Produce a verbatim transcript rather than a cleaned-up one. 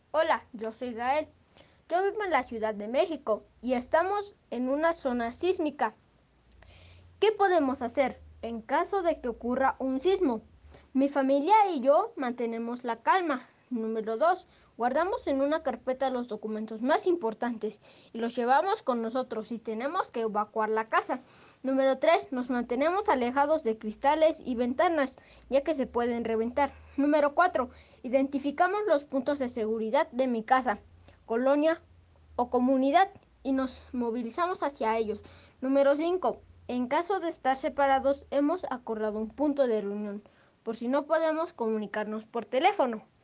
Hola, yo soy Gael. Yo vivo en la Ciudad de México y estamos en una zona sísmica. ¿Qué podemos hacer en caso de que ocurra un sismo? Mi familia y yo mantenemos la calma. Número dos. Guardamos en una carpeta los documentos más importantes y los llevamos con nosotros si tenemos que evacuar la casa. Número tres. Nos mantenemos alejados de cristales y ventanas, ya que se pueden reventar. Número cuatro. Identificamos los puntos de seguridad de mi casa, colonia o comunidad y nos movilizamos hacia ellos. Número cinco. En caso de estar separados, hemos acordado un punto de reunión, por si no podemos comunicarnos por teléfono.